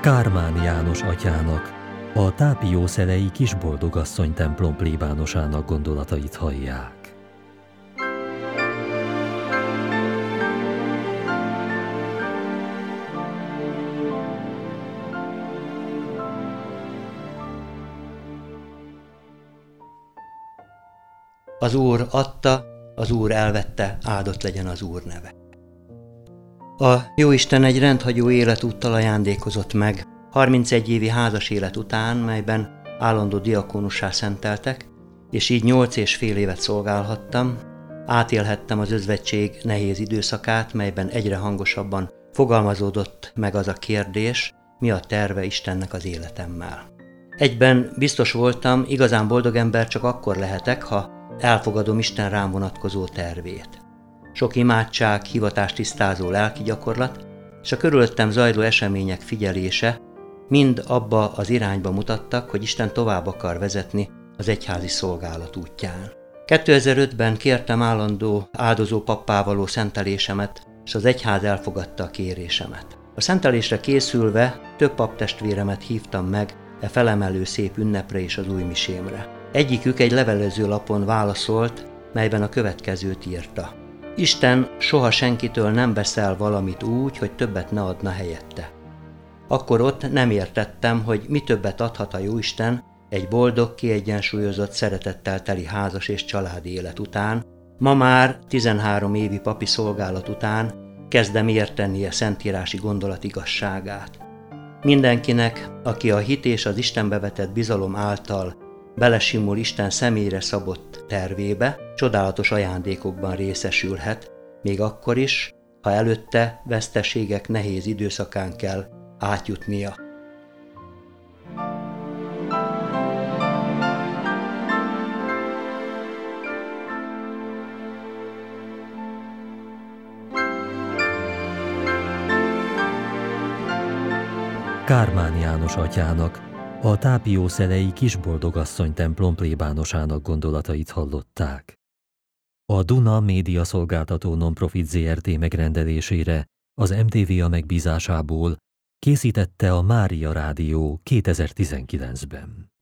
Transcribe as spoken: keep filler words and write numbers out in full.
Kármán János atyának, a Tápiószelei Kisboldogasszony templom plébánosának gondolatait hallják. Az Úr adta, az Úr elvette, áldott legyen az Úr neve. A Jóisten egy rendhagyó életúttal ajándékozott meg, harmincegy évi házas élet után, melyben állandó diakónussá szenteltek, és így nyolc és fél évet szolgálhattam, átélhettem az özvegység nehéz időszakát, melyben egyre hangosabban fogalmazódott meg az a kérdés, mi a terve Istennek az életemmel. Egyben biztos voltam, igazán boldog ember csak akkor lehetek, ha elfogadom Isten rám vonatkozó tervét. Sok imádság, hivatástisztázó lelki gyakorlat, és a körülöttem zajló események figyelése mind abba az irányba mutattak, hogy Isten tovább akar vezetni az egyházi szolgálat útján. kétezer-ötben kértem állandó áldozó pappá való szentelésemet, és az egyház elfogadta a kérésemet. A szentelésre készülve több paptestvéremet hívtam meg e felemelő szép ünnepre és az új misémre. Egyikük egy levelező lapon válaszolt, melyben a következőt írta. Isten soha senkitől nem veszel valamit úgy, hogy többet ne adna helyette. Akkor ott nem értettem, hogy mi többet adhat a Jóisten egy boldog, kiegyensúlyozott, szeretettel teli házas és családi élet után. Ma már tizenhárom évi papi szolgálat után kezdem érteni a szentírási gondolat igazságát. Mindenkinek, aki a hit és az Istenbe vetett bizalom által belesimul Isten személyre szabott tervébe, csodálatos ajándékokban részesülhet, még akkor is, ha előtte veszteségek nehéz időszakán kell átjutnia. Kármán János atyának, a Tápiószelei Kisboldogasszony templom plébánosának gondolatait hallották. A Duna Média Szolgáltató Nonprofit zé er té megrendelésére az em té vé á megbízásából készítette a Mária Rádió kétezer-tizenkilencben.